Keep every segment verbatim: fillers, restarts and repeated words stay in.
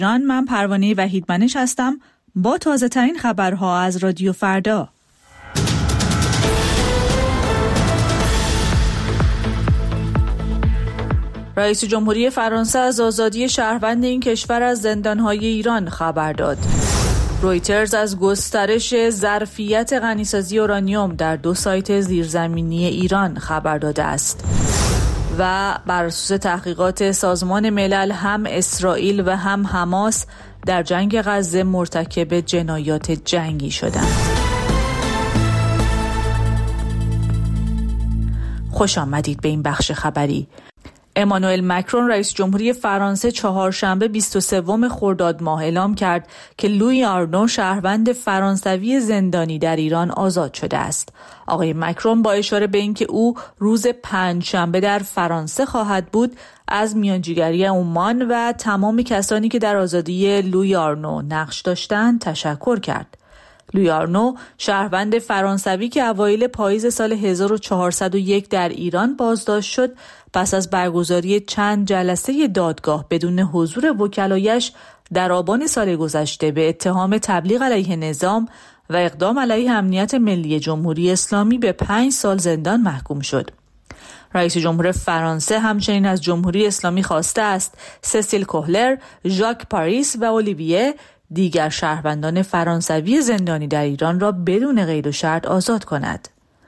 ایران. من پروانه وحیدمنش هستم با تازه ترین خبرها از رادیو فردا. رئیس جمهوری فرانسه از آزادی شهروند این کشور از زندانهای ایران خبر داد. رویترز از گسترش ظرفیت غنیسازی اورانیوم در دو سایت زیرزمینی ایران خبر داده است. و بر اساس تحقیقات سازمان ملل هم اسرائیل و هم حماس در جنگ غزه مرتکب جنایات جنگی شدند. خوش آمدید به این بخش خبری. امانوئل مکرون رئیس جمهوری فرانسه چهارشنبه بیست و سوم خرداد ماه اعلام کرد که لویی آرنو شهروند فرانسوی زندانی در ایران آزاد شده است. آقای مکرون با اشاره به اینکه او روز پنجشنبه در فرانسه خواهد بود، از میانجیگری عمان و تمام کسانی که در آزادی لویی آرنو نقش داشتند تشکر کرد. لویی آرنو شهروند فرانسوی که اوایل پاییز سال هزار و چهارصد و یک در ایران بازداشت شد، پس از برگزاری چند جلسه دادگاه بدون حضور وکلایش در آبان سال گذشته به اتهام تبلیغ علیه نظام و اقدام علیه امنیت ملی جمهوری اسلامی به پنج سال زندان محکوم شد. رئیس جمهور فرانسه همچنین از جمهوری اسلامی خواسته است سسیل کوهلر، ژاک پاریس و اولیویه دیگر شهروندان فرانسوی زندانی در ایران را بدون قید و شرط آزاد کند.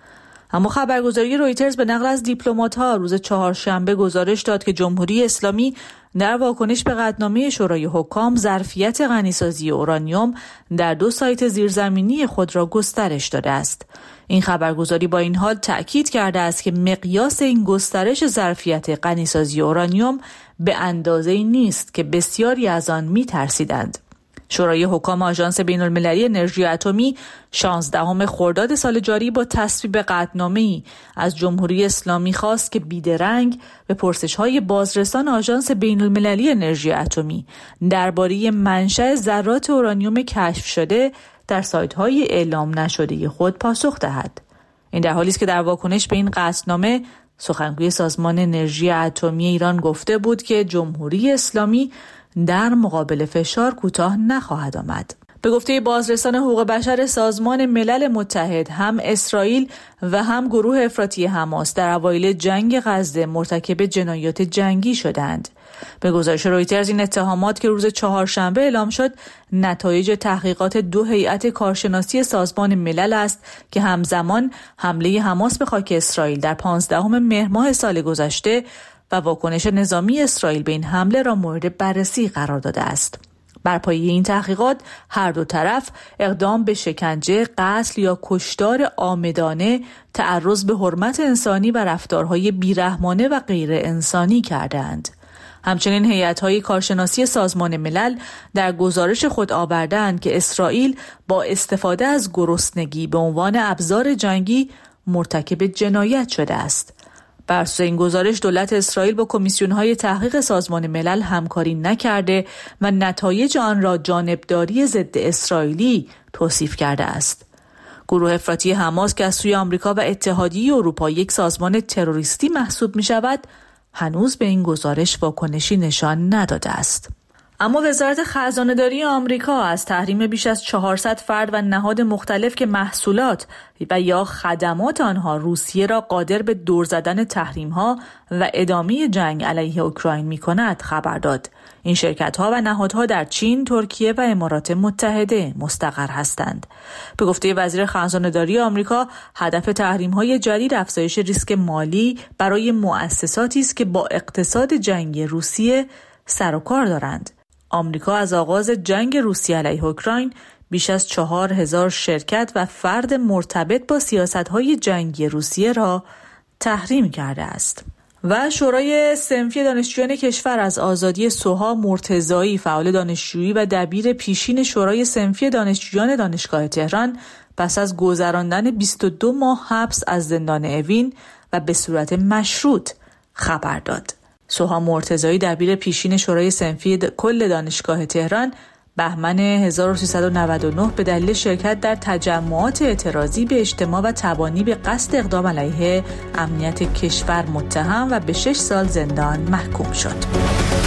اما خبرگزاری رویترز به نقل از دیپلمات‌ها روز چهارشنبه گزارش داد که جمهوری اسلامی در واکنش به قطعنامه شورای حکام ظرفیت غنیسازی اورانیوم در دو سایت زیرزمینی خود را گسترش داده است. این خبرگزاری با این حال تأکید کرده است که مقیاس این گسترش ظرفیت غنیسازی اورانیوم به اندازه‌ای نیست که بسیاری از آن می‌ترسیدند. شورای حکام آژانس بین‌المللی انرژی اتمی شانزدهم خرداد سال جاری با تصویب قطعنامه‌ای از جمهوری اسلامی خواست که بیدرنگ به پرسش‌های بازرسان آژانس بین‌المللی انرژی اتمی درباره منشأ ذرات اورانیوم کشف شده در سایت‌های اعلام نشده خود پاسخ دهد. این در حالی است که در واکنش به این قطعنامه سخنگوی سازمان انرژی اتمی ایران گفته بود که جمهوری اسلامی در مقابل فشار کوتاه نخواهد آمد. به گفته بازرسان حقوق بشر سازمان ملل متحد، هم اسرائیل و هم گروه افراطی حماس در اوایل جنگ غزه مرتکب جنایات جنگی شدند. به گزارش رویترز این اتهامات که روز چهارشنبه اعلام شد نتایج تحقیقات دو هیئت کارشناسی سازمان ملل است که همزمان حمله حماس به خاک اسرائیل در پانزدهم مهر ماه سال گذشته و واکنش نظامی اسرائیل به این حمله را مورد بررسی قرار داده است. بر پایه این تحقیقات هر دو طرف اقدام به شکنجه، قتل یا کشتار عامدانه، تعرض به حرمت انسانی و رفتارهای بیرحمانه و غیر انسانی کردند. همچنین هیئت‌های کارشناسی سازمان ملل در گزارش خود آوردند که اسرائیل با استفاده از گرسنگی به عنوان ابزار جنگی مرتکب جنایت شده است. بر اساس این گزارش دولت اسرائیل با کمیسیون‌های تحقیق سازمان ملل همکاری نکرده و نتایج آن را جانبداری ضد اسرائیلی توصیف کرده است. گروه افراطی حماس که از سوی آمریکا و اتحادیه اروپا یک سازمان تروریستی محسوب می‌شود، هنوز به این گزارش واکنشی نشان نداده است. اما وزارت خزانه‌داری آمریکا از تحریم بیش از چهارصد فرد و نهاد مختلف که محصولات و یا خدمات آنها روسیه را قادر به دور زدن تحریم‌ها و ادامه جنگ علیه اوکراین می‌کند خبر داد. این شرکت‌ها و نهادها در چین، ترکیه و امارات متحده مستقر هستند. به گفته وزیر خزانه‌داری آمریکا، هدف تحریم‌های جدید افزایش ریسک مالی برای مؤسساتی است که با اقتصاد جنگی روسیه سر و کار دارند. آمریکا از آغاز جنگ روسیه علیه اوکراین بیش از چهار هزار شرکت و فرد مرتبط با سیاست‌های جنگی روسیه را تحریم کرده است. و شورای صنفی دانشجویان کشور از آزادی سوها مرتضایی، فعال دانشجویی و دبیر پیشین شورای صنفی دانشجویان دانشگاه تهران، پس از گذراندن بیست و دو ماه حبس از زندان اوین و به صورت مشروط خبر داد. سوها مرتضایی دبیر پیشین شورای صنفی کل دانشگاه تهران بهمن هزار و سیصد و نود و نه به دلیل شرکت در تجمعات اعتراضی به اجتماع و تبانی به قصد اقدام علیه امنیت کشور متهم و به شش سال زندان محکوم شد.